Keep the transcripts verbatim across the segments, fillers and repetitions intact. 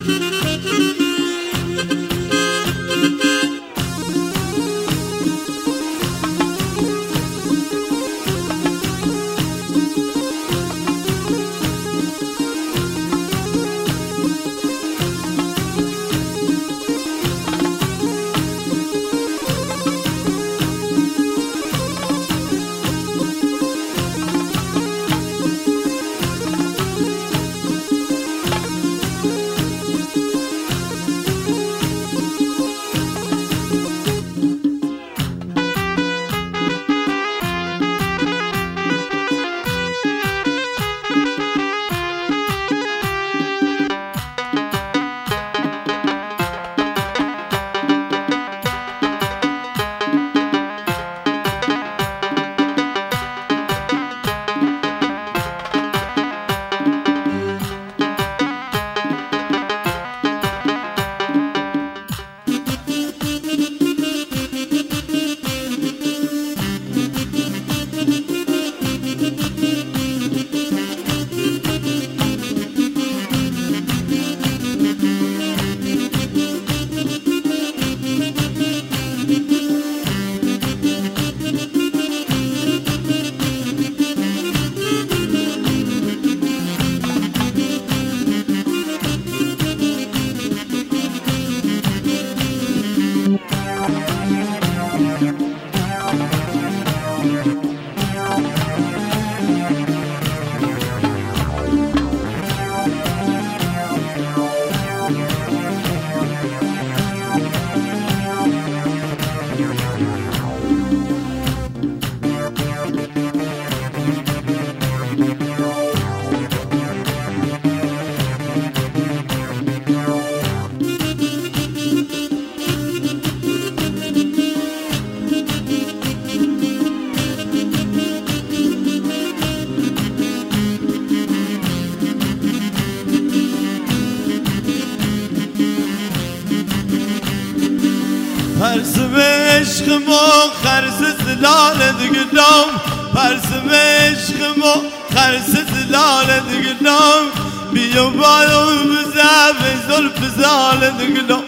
پرسم عشق ما خرس زلال دگلام، پرسم عشق ما خرس زلال دگلام، بیا بالم بزرگ زلف زال دگلام،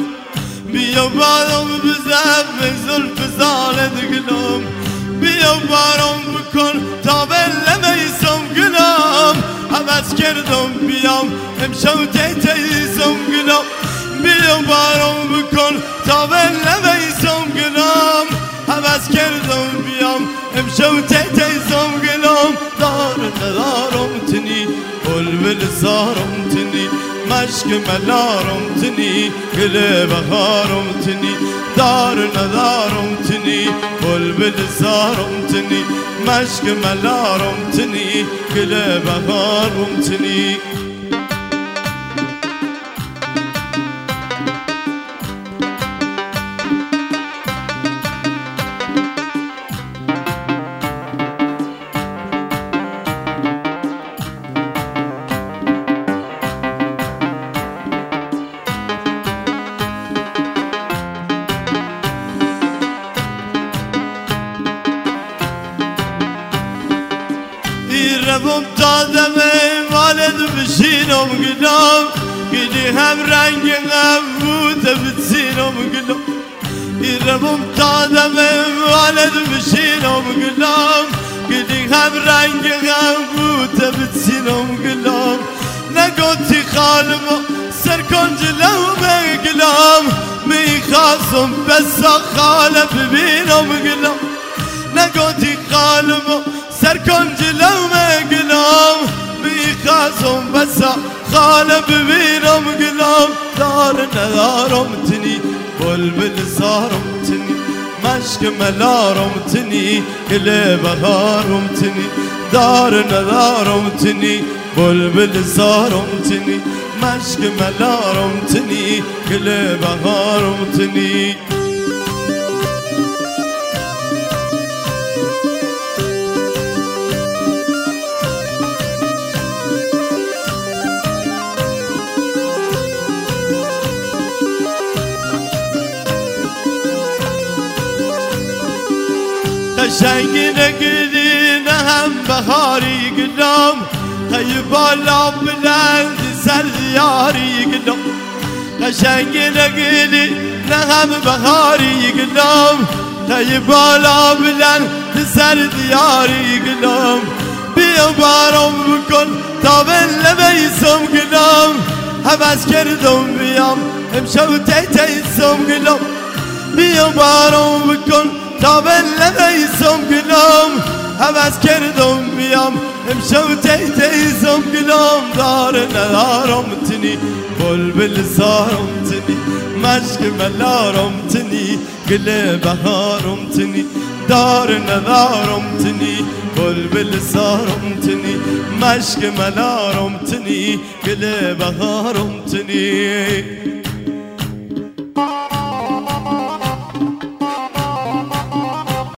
بیا بالم بزرگ زلف زال دگلام، بیا بارم بکن تا بلمیسم گلام، عوض کردم بیام امشب تیتیسم گلام، بیا بارم بکن تا بلمیسم گلام، عوض کردم بیام امشب تیتیسم گلام، دار ندارم تنی بلبل زارم تنی مشک ملارم تنی گل بهارم تنی، دار ندارم تنی بلبل زارم تنی مشک ملارم تنی گل بهارم تنی. ربم دادم والد بشینم گلام، گلی هم رنگ غموت بسینم گلام، ربم دادم والد بشینم گلام، گلی هم رنگ غموت بسینم گلام، نگوتی خالما سرکن جلو گلام، میخواستم بسا خاله ببینم گلام، نگوتی خالما سرکن جلو گلام، میخواستم بسا خاله ببینم گلام، دار ندارم تنی بلبل زارم تنی مشک ملارم تنی گل بهارم تنی، دار ندارم تنی بلبل زارم تنی مشک ملارم تنی گل بهارم تنی. قشنگی نگیری نه هم بهاری گلام، های بالا بلند سر یاری گلام، قشنگ نگلی نه هم بهاری گلم تای بالا بلند سر دیاری گلم بیا بارم بکن تا به لبیسم گلم حوض کردم بیام امشب تی تیسم گلم بیا بارم بکن تا به لبیسم گلم حوض کردم بیام امشب تی تیسم گلم دار ندارم تنی بلبل زارم تنی مشک ملارم تنی گل بهارم تنی دار ندارم تنی بلبل زارم تنی مشک ملارم تنی گل بهارم تنی